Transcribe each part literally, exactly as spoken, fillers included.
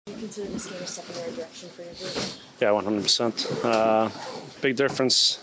Do you consider this game a step in the right direction for your group? Yeah, one hundred percent. Uh, big difference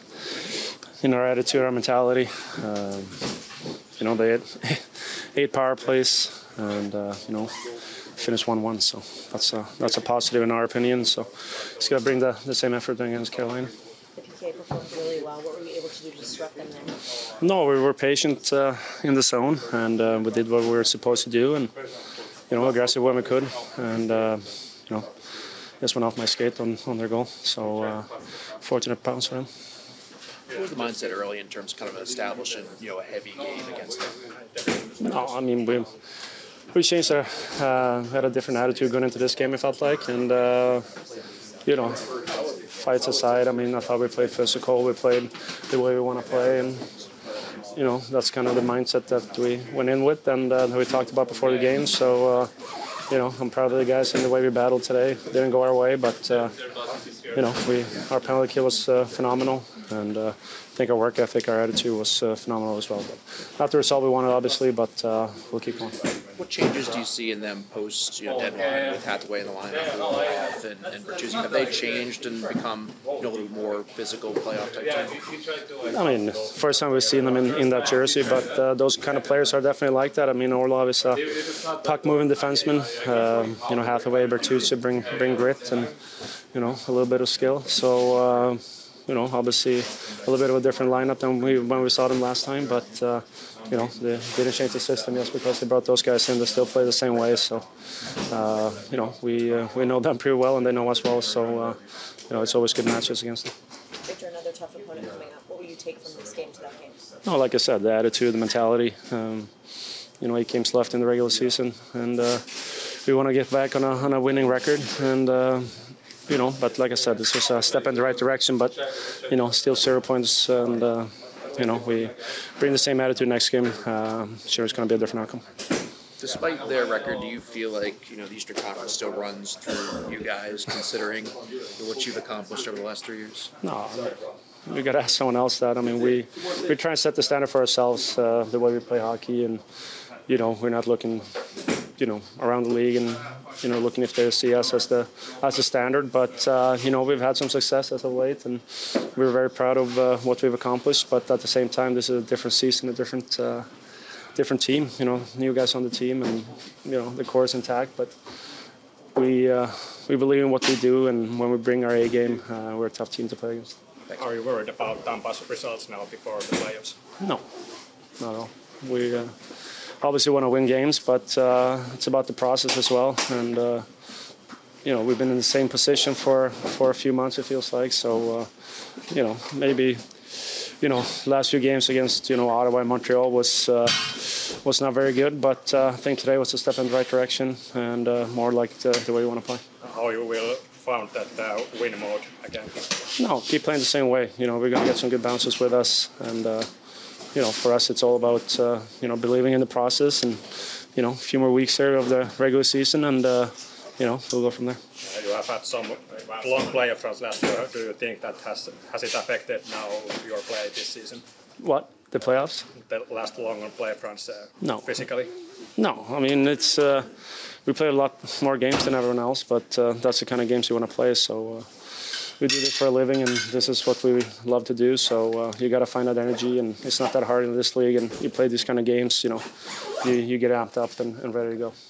in our attitude, our mentality. Uh, you know, they had eight power plays and, uh, you know, finished one one. So that's a, that's a positive in our opinion. So it's got to bring the, the same effort against Carolina. The P K performed really well. What were you able to do to disrupt them there? No, we were patient uh, in the zone, and uh, we did what we were supposed to do, and you know, aggressive when we could, and uh, you know, just went off my skate on, on their goal. So uh, fortunate bounce for them. What was the mindset early in terms of kind of establishing, you know, a heavy game against them? No, I mean we we changed our uh, had a different attitude going into this game. It felt like, and uh, you know, fights aside, I mean, I thought we played physical. We played the way we want to play, and you know, that's kind of the mindset that we went in with, and uh, we talked about before the game. So, uh, you know, I'm proud of the guys in the way we battled today. Didn't go our way, but uh, you know, we our penalty kill was uh, phenomenal, and uh, I think our work ethic, our attitude was uh, phenomenal as well. But not the result we wanted, obviously, but uh, we'll keep going. What changes do you see in them post, you know, deadline with Hathaway in the lineup and, and Bertuzzi? Have they changed and become, you know, a little more physical playoff type team? I mean, first time we've seen them in, in that jersey, but uh, those kind of players are definitely like that. I mean, Orlov is a puck-moving defenseman. Uh, you know, Hathaway, Bertuzzi bring bring grit and, you know, a little bit of skill. So, uh, you know, obviously a little bit of a different lineup than we when we saw them last time, but. Uh, You know, they didn't change the system just because they brought those guys in. They still play the same way. So, uh, you know, we uh, we know them pretty well, and they know us well. So, uh, you know, it's always good matches against them. Victor, another tough opponent coming up. What will you take from this game to that game? No, like I said, the attitude, the mentality. Um, you know, eight games left in the regular season, and uh, we want to get back on a on a winning record. And uh, you know, but like I said, this was a step in the right direction. But you know, still zero points and. Uh, You know, we bring the same attitude next game. Uh, sure, it's going to be a different outcome. Despite their record, do you feel like, you know, the Eastern Conference still runs through you guys, considering what you've accomplished over the last three years? No, we got to ask someone else that. I mean, we we try and set the standard for ourselves, uh, the way we play hockey, and you know, we're not looking, you know, around the league and you know, looking if they see us as the as a standard. But uh, you know, we've had some success as of late, and we're very proud of uh, what we've accomplished. But at the same time, this is a different season, a different uh, different team. You know, new guys on the team, and you know, the core is intact. But we uh, we believe in what we do, and when we bring our A game, uh, we're a tough team to play against. Are you worried about Tampa's results now before the playoffs? No, not at all. We. Uh, Obviously want to win games, but uh, it's about the process as well. And, uh, you know, we've been in the same position for, for a few months, it feels like. So, uh, you know, maybe, you know, last few games against, you know, Ottawa and Montreal was uh, was not very good. But uh, I think today was a step in the right direction and uh, more like the, the way you want to play. How you will find that uh, win mode again? No, keep playing the same way. You know, we're going to get some good bounces with us. And, uh, you know, for us, it's all about, uh, you know, believing in the process and, you know, a few more weeks here of the regular season and, uh, you know, we'll go from there. Uh, you have had some long playoff runs last year. Do you think that has has it affected now your play this season? What? The playoffs? The last long playoff runs uh, no. physically? No. I mean, it's uh, we play a lot more games than everyone else, but uh, that's the kind of games you want to play. So uh, we do this for a living, and this is what we love to do. So uh, you got to find that energy, and it's not that hard in this league. And you play these kind of games, you know, you, you get amped up and, and ready to go.